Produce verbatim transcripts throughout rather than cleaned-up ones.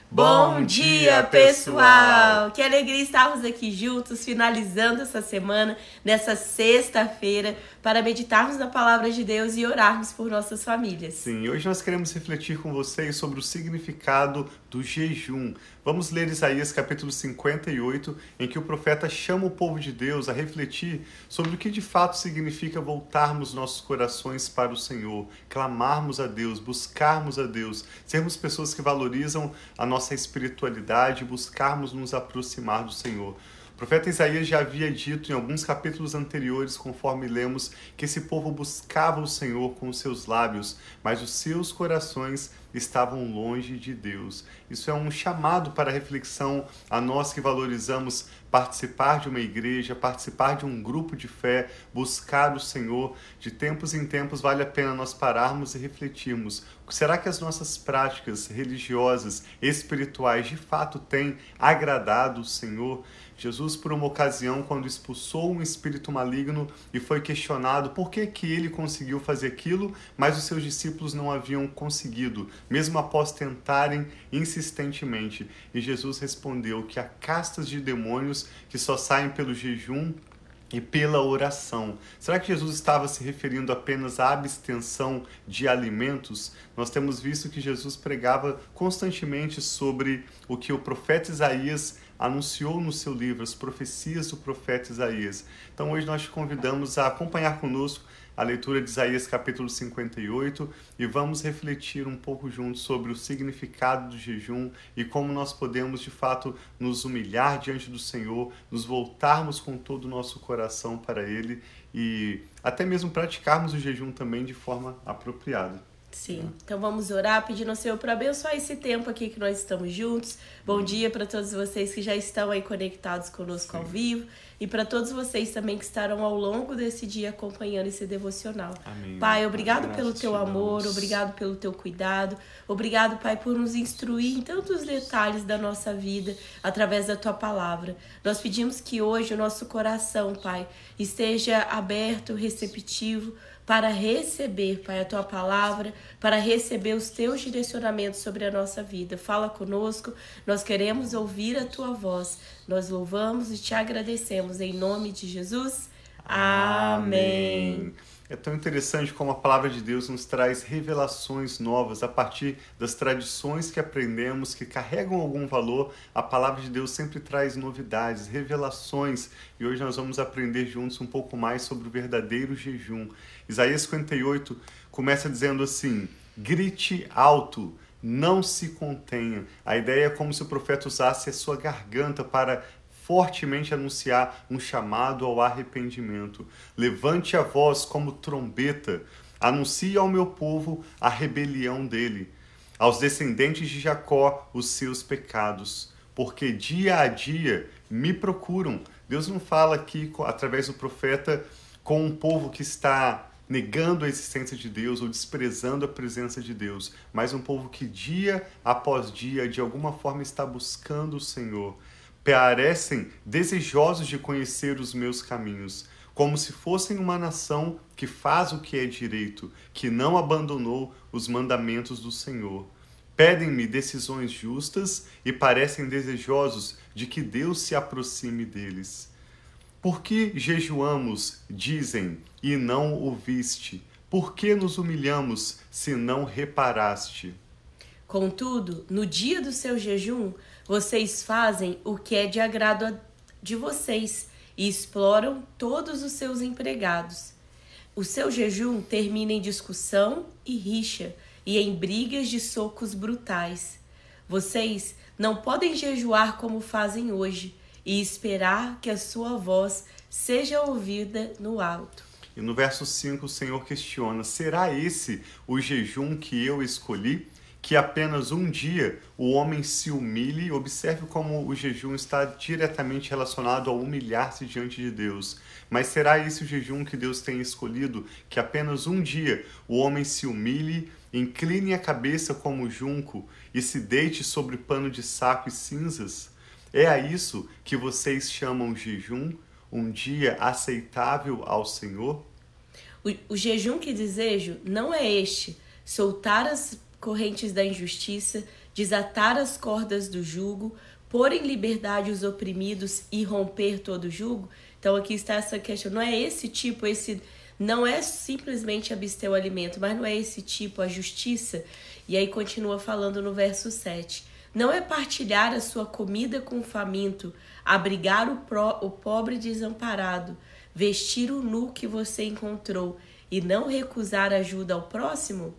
Bom dia, pessoal! Que alegria estarmos aqui juntos, finalizando essa semana, nessa sexta-feira, para meditarmos na Palavra de Deus e orarmos por nossas famílias. Sim, hoje nós queremos refletir com vocês sobre o significado do jejum. Vamos ler Isaías capítulo cinquenta e oito, em que o profeta chama o povo de Deus a refletir sobre o que de fato significa voltarmos nossos corações para o Senhor, clamarmos a Deus, buscarmos a Deus, sermos pessoas que valorizam a nossa espiritualidade e buscarmos nos aproximar do Senhor. O profeta Isaías já havia dito em alguns capítulos anteriores, conforme lemos, que esse povo buscava o Senhor com os seus lábios, mas os seus corações estavam longe de Deus. Isso é um chamado para reflexão a nós que valorizamos participar de uma igreja, participar de um grupo de fé, buscar o Senhor. De tempos em tempos vale a pena nós pararmos e refletirmos. Será que as nossas práticas religiosas, espirituais, de fato têm agradado o Senhor? Jesus, por uma ocasião, quando expulsou um espírito maligno e foi questionado por que que ele conseguiu fazer aquilo, mas os seus discípulos não haviam conseguido, mesmo após tentarem insistentemente. E Jesus respondeu que há castas de demônios que só saem pelo jejum e pela oração. Será que Jesus estava se referindo apenas à abstenção de alimentos? Nós temos visto que Jesus pregava constantemente sobre o que o profeta Isaías anunciou no seu livro, as profecias do profeta Isaías. Então hoje nós te convidamos a acompanhar conosco a leitura de Isaías capítulo cinquenta e oito e vamos refletir um pouco juntos sobre o significado do jejum e como nós podemos de fato nos humilhar diante do Senhor, nos voltarmos com todo o nosso coração para Ele e até mesmo praticarmos o jejum também de forma apropriada. Sim, então vamos orar pedindo ao Senhor para abençoar esse tempo aqui que nós estamos juntos. Bom dia para todos vocês que já estão aí conectados conosco Sim. ao vivo e para todos vocês também que estarão ao longo desse dia acompanhando esse devocional. Amém. Pai, obrigado Amém. pelo teu amor, obrigado pelo teu cuidado, obrigado, Pai, por nos instruir em tantos detalhes da nossa vida através da tua palavra. Nós pedimos que hoje o nosso coração, Pai, esteja aberto, receptivo, para receber, Pai, a Tua palavra, para receber os Teus direcionamentos sobre a nossa vida. Fala conosco, nós queremos ouvir a Tua voz. Nós louvamos e Te agradecemos em nome de Jesus. Amém. Amém. É tão interessante como a palavra de Deus nos traz revelações novas a partir das tradições que aprendemos, que carregam algum valor. A palavra de Deus sempre traz novidades, revelações. E hoje nós vamos aprender juntos um pouco mais sobre o verdadeiro jejum. Isaías cinquenta e oito começa dizendo assim: grite alto, não se contenha. A ideia é como se o profeta usasse a sua garganta para fortemente anunciar um chamado ao arrependimento. Levante a voz como trombeta, anuncie ao meu povo a rebelião dele, aos descendentes de Jacó os seus pecados, porque dia a dia me procuram. Deus não fala aqui, através do profeta, com um povo que está negando a existência de Deus ou desprezando a presença de Deus, mas um povo que dia após dia, de alguma forma, está buscando o Senhor. Parecem desejosos de conhecer os meus caminhos, como se fossem uma nação que faz o que é direito, que não abandonou os mandamentos do Senhor. Pedem-me decisões justas e parecem desejosos de que Deus se aproxime deles. Por que jejuamos, dizem, e não ouviste? Por que nos humilhamos, se não reparaste? Contudo, no dia do seu jejum, vocês fazem o que é de agrado de vocês e exploram todos os seus empregados. O seu jejum termina em discussão e rixa e em brigas de socos brutais. Vocês não podem jejuar como fazem hoje e esperar que a sua voz seja ouvida no alto. E no verso cinco o Senhor questiona: será esse o jejum que eu escolhi? Que apenas um dia o homem se humilhe. Observe como o jejum está diretamente relacionado ao humilhar-se diante de Deus. Mas será esse o jejum que Deus tem escolhido? Que apenas um dia o homem se humilhe, incline a cabeça como junco e se deite sobre pano de saco e cinzas? É a isso que vocês chamam jejum? Um dia aceitável ao Senhor? O, o jejum que desejo não é este: soltar as correntes da injustiça, desatar as cordas do jugo, pôr em liberdade os oprimidos e romper todo jugo. Então aqui está essa questão, não é esse tipo, esse não é simplesmente abster o alimento, mas não é esse tipo, a justiça. E aí continua falando no verso sete. Não é partilhar a sua comida com o faminto, abrigar o, pro, o pobre desamparado, vestir o nu que você encontrou e não recusar ajuda ao próximo?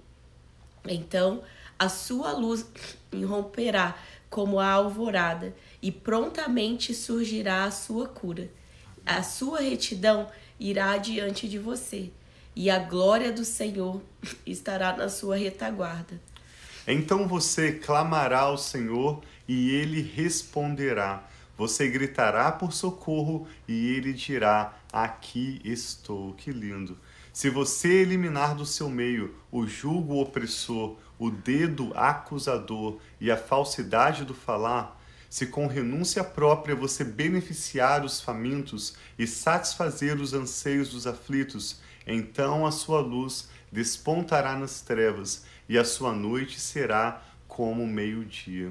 Então a sua luz irromperá como a alvorada e prontamente surgirá a sua cura. A sua retidão irá adiante de você e a glória do Senhor estará na sua retaguarda. Então você clamará ao Senhor e ele responderá. Você gritará por socorro e ele dirá: aqui estou. Que lindo! Se você eliminar do seu meio o jugo opressor, o dedo acusador e a falsidade do falar, se com renúncia própria você beneficiar os famintos e satisfazer os anseios dos aflitos, então a sua luz despontará nas trevas e a sua noite será como o meio-dia.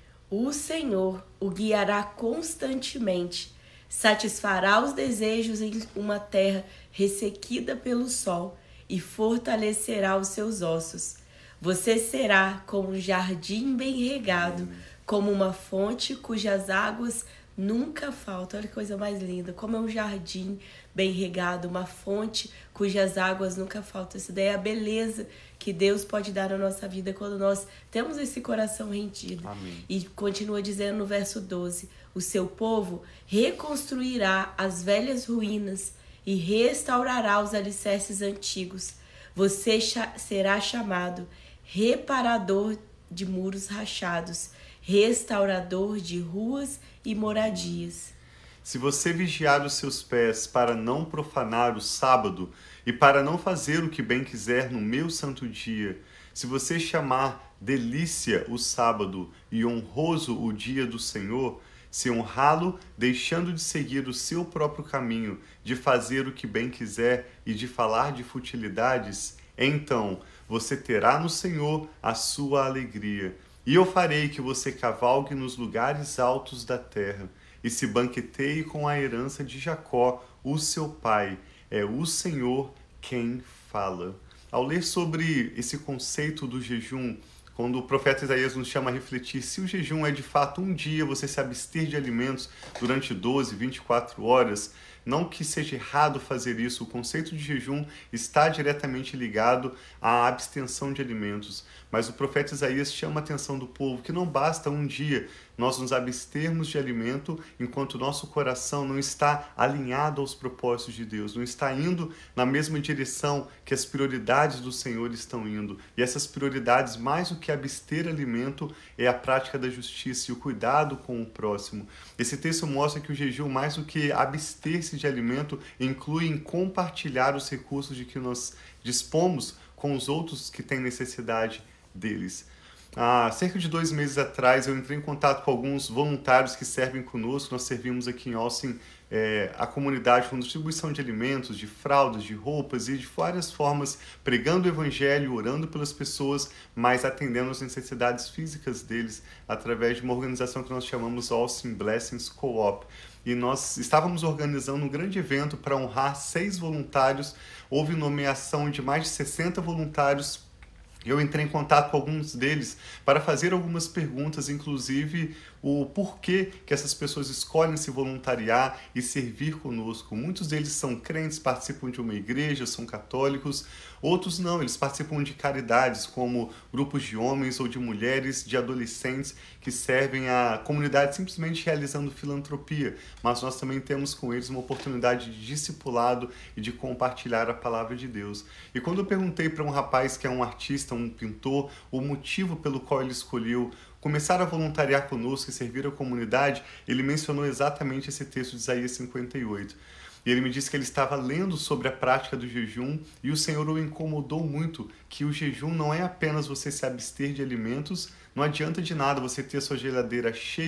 O Senhor o guiará constantemente, satisfará os desejos em uma terra ressequida pelo sol e fortalecerá os seus ossos. Você será como um jardim bem regado, como uma fonte cujas águas nunca faltam. Olha que coisa mais linda, como é um jardim bem regado, uma fonte cujas águas nunca faltam. Essa daí é a beleza que Deus pode dar na nossa vida quando nós temos esse coração rendido. Amém. E continua dizendo no verso doze, o seu povo reconstruirá as velhas ruínas e restaurará os alicerces antigos. Você será chamado reparador de muros rachados, restaurador de ruas e moradias. Se você vigiar os seus pés para não profanar o sábado e para não fazer o que bem quiser no meu santo dia, se você chamar delícia o sábado e honroso o dia do Senhor, se honrá-lo deixando de seguir o seu próprio caminho, de fazer o que bem quiser e de falar de futilidades, então você terá no Senhor a sua alegria. E eu farei que você cavalgue nos lugares altos da terra e se banqueteie com a herança de Jacó, o seu pai. É o Senhor quem fala. Ao ler sobre esse conceito do jejum, quando o profeta Isaías nos chama a refletir se o jejum é de fato um dia você se abster de alimentos durante doze, vinte e quatro horas, não que seja errado fazer isso, o conceito de jejum está diretamente ligado à abstenção de alimentos. Mas o profeta Isaías chama a atenção do povo que não basta um dia nós nos abstermos de alimento enquanto o nosso coração não está alinhado aos propósitos de Deus, não está indo na mesma direção que as prioridades do Senhor estão indo. E essas prioridades, mais do que abster alimento, é a prática da justiça e o cuidado com o próximo. Esse texto mostra que o jejum, mais do que abster-se de alimento, inclui em compartilhar os recursos de que nós dispomos com os outros que têm necessidade deles. Há cerca de dois meses atrás eu entrei em contato com alguns voluntários que servem conosco. Nós servimos aqui em Austin é, a comunidade com distribuição de alimentos, de fraldas, de roupas e de várias formas, pregando o evangelho, orando pelas pessoas, mas atendendo às necessidades físicas deles através de uma organização que nós chamamos Austin Blessings Co-op. E nós estávamos organizando um grande evento para honrar seis voluntários. Houve nomeação de mais de sessenta voluntários. Eu entrei em contato com alguns deles para fazer algumas perguntas, inclusive o porquê que essas pessoas escolhem se voluntariar e servir conosco. Muitos deles são crentes, participam de uma igreja, são católicos. Outros não, eles participam de caridades, como grupos de homens ou de mulheres, de adolescentes que servem a comunidade simplesmente realizando filantropia. Mas nós também temos com eles uma oportunidade de discipulado e de compartilhar a palavra de Deus. E quando eu perguntei para um rapaz que é um artista, um pintor, o motivo pelo qual ele escolheu começar a voluntariar conosco e servir a comunidade, ele mencionou exatamente esse texto de Isaías cinquenta e oito. E ele me disse que ele estava lendo sobre a prática do jejum e o Senhor o incomodou muito, que o jejum não é apenas você se abster de alimentos. Não adianta de nada você ter a sua geladeira cheia,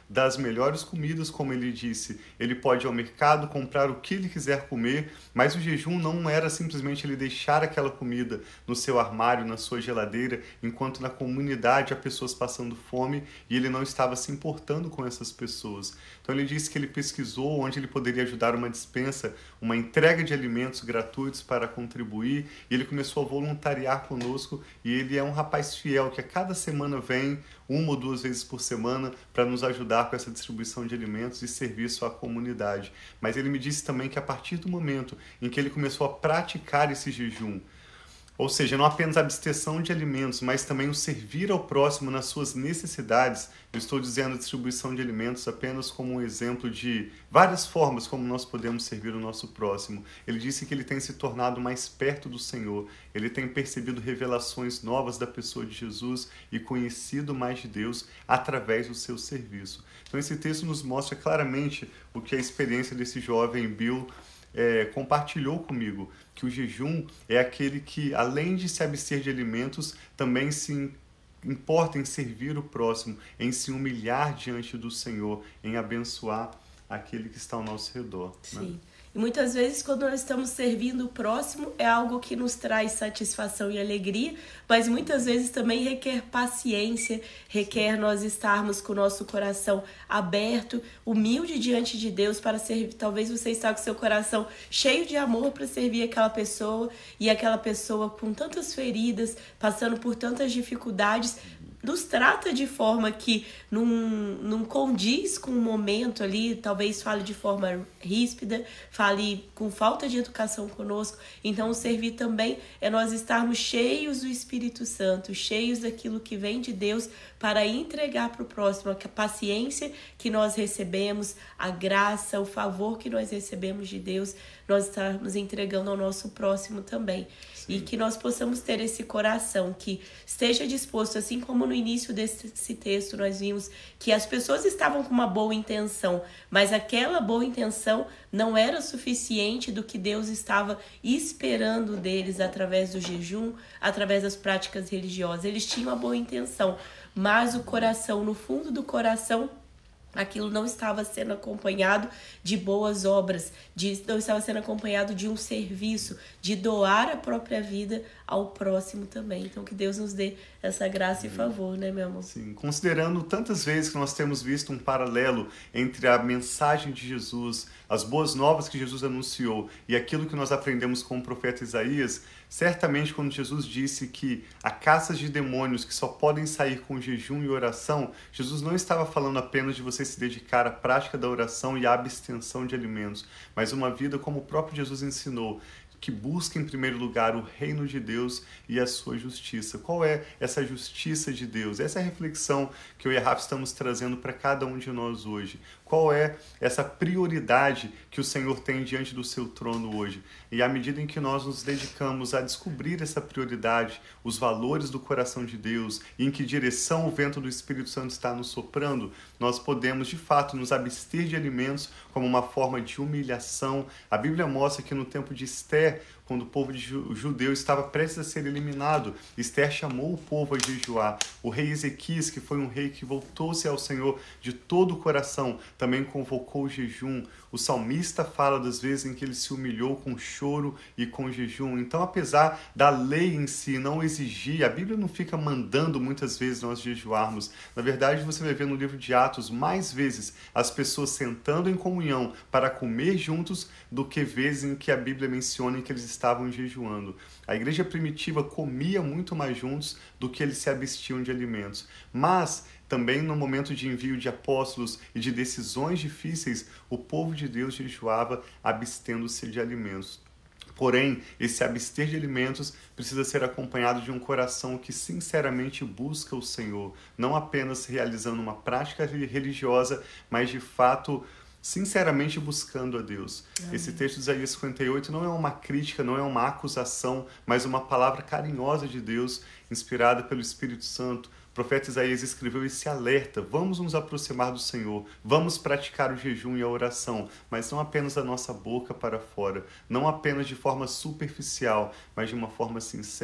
das melhores comidas, como ele disse. Ele pode ir ao mercado, comprar o que ele quiser comer, mas o jejum não era simplesmente ele deixar aquela comida no seu armário, na sua geladeira, enquanto na comunidade há pessoas passando fome e ele não estava se importando com essas pessoas. Então ele disse que ele pesquisou onde ele poderia ajudar uma dispensa, uma entrega de alimentos gratuitos para contribuir, e ele começou a voluntariar conosco, e ele é um rapaz fiel que a cada semana vem, uma ou duas vezes por semana, para nos ajudar com essa distribuição de alimentos e serviço à comunidade. Mas ele me disse também que a partir do momento em que ele começou a praticar esse jejum, ou seja, não apenas a abstenção de alimentos, mas também o servir ao próximo nas suas necessidades. Eu estou dizendo a distribuição de alimentos apenas como um exemplo de várias formas como nós podemos servir o nosso próximo. Ele disse que ele tem se tornado mais perto do Senhor. Ele tem percebido revelações novas da pessoa de Jesus e conhecido mais de Deus através do seu serviço. Então esse texto nos mostra claramente o que a experiência desse jovem Bill É, compartilhou comigo, que o jejum é aquele que, além de se abster de alimentos, também se importa em servir o próximo, em se humilhar diante do Senhor, em abençoar aquele que está ao nosso redor. Sim. Né? E muitas vezes, quando nós estamos servindo o próximo, é algo que nos traz satisfação e alegria, mas muitas vezes também requer paciência, requer nós estarmos com o nosso coração aberto, humilde diante de Deus para servir. Talvez você está com seu coração cheio de amor para servir aquela pessoa, e aquela pessoa com tantas feridas, passando por tantas dificuldades, nos trata de forma que não, não condiz com o momento ali, talvez fale de forma ríspida, fale com falta de educação conosco. Então, o servir também é nós estarmos cheios do Espírito Santo, cheios daquilo que vem de Deus, para entregar para o próximo a paciência que nós recebemos, a graça, o favor que nós recebemos de Deus, nós estamos entregando ao nosso próximo também. Sim. E que nós possamos ter esse coração que esteja disposto, assim como no início desse texto nós vimos que as pessoas estavam com uma boa intenção, mas aquela boa intenção não era suficiente do que Deus estava esperando deles através do jejum, através das práticas religiosas. Eles tinham uma boa intenção, mas o coração, no fundo do coração, aquilo não estava sendo acompanhado de boas obras, de, não estava sendo acompanhado de um serviço, de doar a própria vida ao próximo também. Então, que Deus nos dê essa graça e favor, né, meu amor? Sim, considerando tantas vezes que nós temos visto um paralelo entre a mensagem de Jesus, as boas novas que Jesus anunciou e aquilo que nós aprendemos com o profeta Isaías, certamente quando Jesus disse que há caças de demônios que só podem sair com jejum e oração, Jesus não estava falando apenas de você se dedicar à prática da oração e à abstenção de alimentos, mas uma vida como o próprio Jesus ensinou, que busca em primeiro lugar o reino de Deus e a sua justiça. Qual é essa justiça de Deus? Essa é a reflexão que eu e a Rafa estamos trazendo para cada um de nós hoje. Qual é essa prioridade que o Senhor tem diante do seu trono hoje? E à medida em que nós nos dedicamos a descobrir essa prioridade, os valores do coração de Deus e em que direção o vento do Espírito Santo está nos soprando, nós podemos de fato nos abster de alimentos como uma forma de humilhação. A Bíblia mostra que no tempo de Esther, quando o povo judeu estava prestes a ser eliminado, Esther chamou o povo a jejuar. O rei Ezequias, que foi um rei que voltou-se ao Senhor de todo o coração, também convocou o jejum. O salmista fala das vezes em que ele se humilhou com choro e com jejum. Então, apesar da lei em si não exigir, a Bíblia não fica mandando muitas vezes nós jejuarmos. Na verdade, você vai ver no livro de Atos mais vezes as pessoas sentando em comunhão para comer juntos do que vezes em que a Bíblia menciona que eles estavam jejuando. A igreja primitiva comia muito mais juntos do que eles se abstiam de alimentos. Mas também no momento de envio de apóstolos e de decisões difíceis, o povo de Deus jejuava abstendo-se de alimentos. Porém, esse abster de alimentos precisa ser acompanhado de um coração que sinceramente busca o Senhor, não apenas realizando uma prática religiosa, mas de fato sinceramente buscando a Deus. Amém. Esse texto de Isaías cinquenta e oito não é uma crítica, não é uma acusação, mas uma palavra carinhosa de Deus, inspirada pelo Espírito Santo. O profeta Isaías escreveu esse alerta: vamos nos aproximar do Senhor, vamos praticar o jejum e a oração, mas não apenas da nossa boca para fora, não apenas de forma superficial, mas de uma forma sincera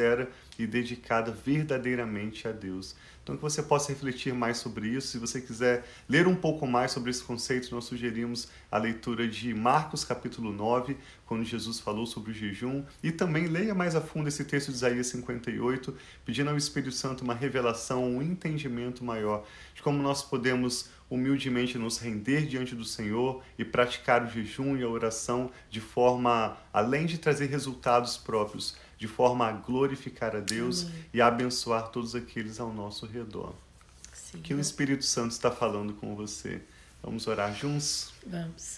e dedicada verdadeiramente a Deus. Então, que você possa refletir mais sobre isso. Se você quiser ler um pouco mais sobre esse conceito, nós sugerimos a leitura de Marcos, capítulo nove, quando Jesus falou sobre o jejum. E também leia mais a fundo esse texto de Isaías cinquenta e oito, pedindo ao Espírito Santo uma revelação, um entendimento maior de como nós podemos humildemente nos render diante do Senhor e praticar o jejum e a oração de forma, além de trazer resultados próprios, de forma a glorificar a Deus. Amém. E a abençoar todos aqueles ao nosso redor. Sim, que o Espírito Santo está falando com você. Vamos orar juntos? Vamos.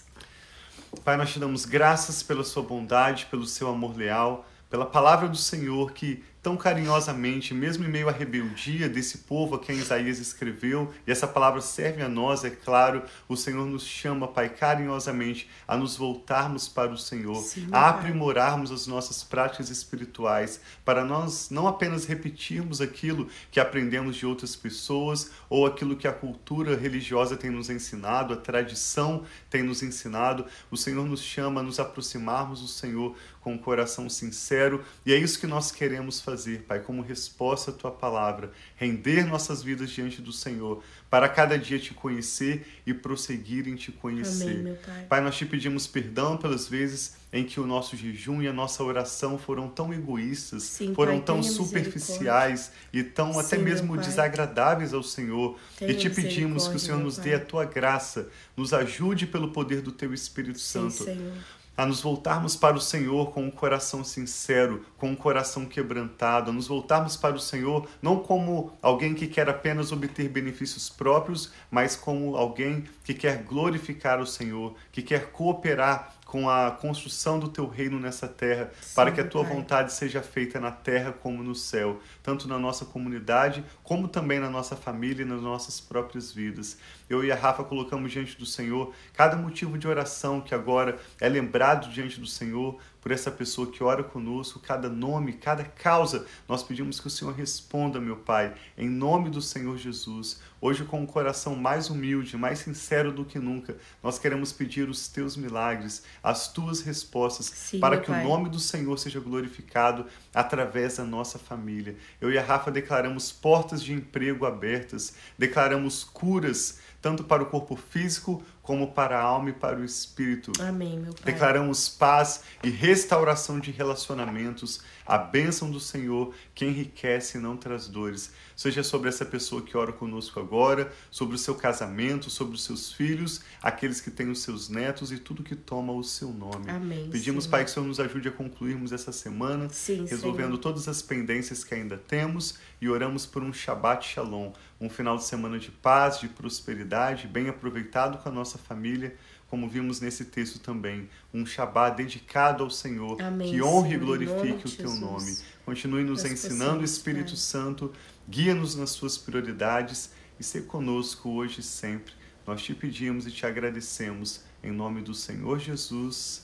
Pai, nós te damos graças pela sua bondade, pelo seu amor leal, pela palavra do Senhor que tão carinhosamente, mesmo em meio à rebeldia desse povo a quem Isaías escreveu, e essa palavra serve a nós, é claro, o Senhor nos chama, Pai, carinhosamente a nos voltarmos para o Senhor, Sim, a aprimorarmos as nossas práticas espirituais, para nós não apenas repetirmos aquilo que aprendemos de outras pessoas ou aquilo que a cultura religiosa tem nos ensinado, a tradição tem nos ensinado. O Senhor nos chama a nos aproximarmos do Senhor com um coração sincero, e é isso que nós queremos fazer. Fazer, Pai, como resposta à Tua palavra, render nossas vidas diante do Senhor, para cada dia Te conhecer e prosseguir em Te conhecer. Amém, meu Pai. Pai, nós Te pedimos perdão pelas vezes em que o nosso jejum e a nossa oração foram tão egoístas, Sim, foram Pai, tão superficiais e tão Sim, até mesmo desagradáveis ao Senhor. Tenha e Te pedimos que o Senhor nos meu dê Pai. a Tua graça, nos ajude pelo poder do Teu Espírito Sim, Santo. Senhor. A nos voltarmos para o Senhor com um coração sincero, com um coração quebrantado, a nos voltarmos para o Senhor não como alguém que quer apenas obter benefícios próprios, mas como alguém que quer glorificar o Senhor, que quer cooperar com a construção do Teu reino nessa terra, Sim, para que a Tua Pai. vontade seja feita na terra como no céu, tanto na nossa comunidade, como também na nossa família e nas nossas próprias vidas. Eu e a Rafa colocamos diante do Senhor cada motivo de oração que agora é lembrado diante do Senhor, por essa pessoa que ora conosco, cada nome, cada causa, nós pedimos que o Senhor responda, meu Pai, em nome do Senhor Jesus. Hoje, com um coração mais humilde, mais sincero do que nunca, nós queremos pedir os Teus milagres, as Tuas respostas, Sim, para meu que Pai. o nome do Senhor seja glorificado através da nossa família. Eu e a Rafa declaramos portas de emprego abertas, declaramos curas, tanto para o corpo físico, como para a alma e para o espírito. Amém, meu Pai. Declaramos paz e restauração de relacionamentos, a bênção do Senhor que enriquece e não traz dores. Seja sobre essa pessoa que ora conosco agora, sobre o seu casamento, sobre os seus filhos, aqueles que têm os seus netos e tudo que toma o seu nome. Amém, Pedimos, Senhor. Pai, que o Senhor nos ajude a concluirmos essa semana, Sim, resolvendo Senhor. todas as pendências que ainda temos, e oramos por um Shabbat Shalom, um final de semana de paz, de prosperidade, bem aproveitado com a nossa família, como vimos nesse texto também, um Shabbat dedicado ao Senhor, Amém, que honre e Senhor, em nome glorifique o de Teu Jesus. nome. Continue nos Nós ensinando, possamos, Espírito Pai. Santo, guia-nos nas Suas prioridades e ser conosco hoje e sempre. Nós Te pedimos e Te agradecemos, em nome do Senhor Jesus.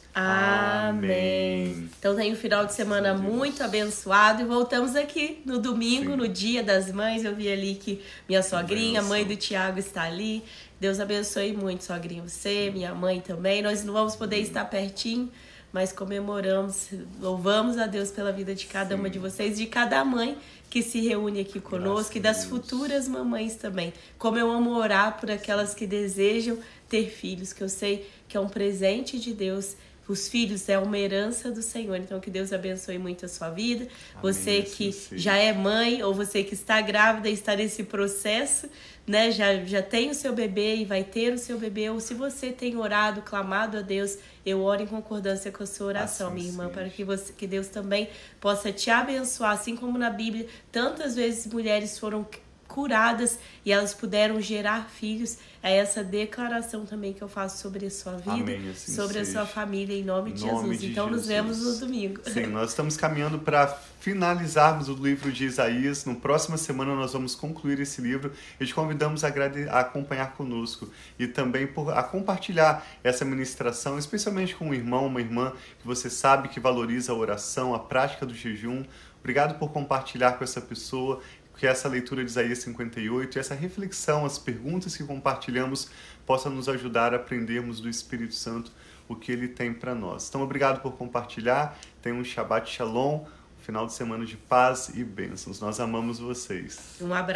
Amém. Então tem um final de semana muito abençoado e voltamos aqui no domingo, Sim. no Dia das Mães. Eu vi ali que minha sogrinha, a mãe Benção. do Tiago, está ali. Deus abençoe muito, sogrinha, você, minha mãe também. Nós não vamos poder estar pertinho, mas comemoramos, louvamos a Deus pela vida de cada Sim. uma de vocês, de cada mãe que se reúne aqui conosco Graças e a das Deus. futuras mamães também. Como eu amo orar por aquelas que desejam ter filhos, que eu sei que é um presente de Deus. Os filhos é uma herança do Senhor. Então, que Deus abençoe muito a sua vida. Amém, Você assim que seja. já é mãe ou você que está grávida e está nesse processo, né? Já, já tem o seu bebê e vai ter o seu bebê. Ou se você tem orado, clamado a Deus, eu oro em concordância com a sua oração, Assim minha irmã, seja. para que, você, que Deus também possa te abençoar. Assim como na Bíblia, tantas vezes mulheres foram curadas e elas puderam gerar filhos. É essa declaração também que eu faço sobre a sua vida, Amém, assim sobre a seja. sua família, em nome de Em nome Jesus. de Então, nos Jesus. vemos no domingo. Sim, nós estamos caminhando para finalizarmos o livro de Isaías. Na próxima semana nós vamos concluir esse livro e te convidamos a, agrade- a acompanhar conosco e também por, a compartilhar essa ministração, especialmente com um irmão, uma irmã que você sabe que valoriza a oração, a prática do jejum. Obrigado por compartilhar com essa pessoa, que essa leitura de Isaías cinquenta e oito, essa reflexão, as perguntas que compartilhamos possa nos ajudar a aprendermos do Espírito Santo o que Ele tem para nós. Então, obrigado por compartilhar. Tenha um Shabbat Shalom, final de semana de paz e bênçãos. Nós amamos vocês. Um abraço.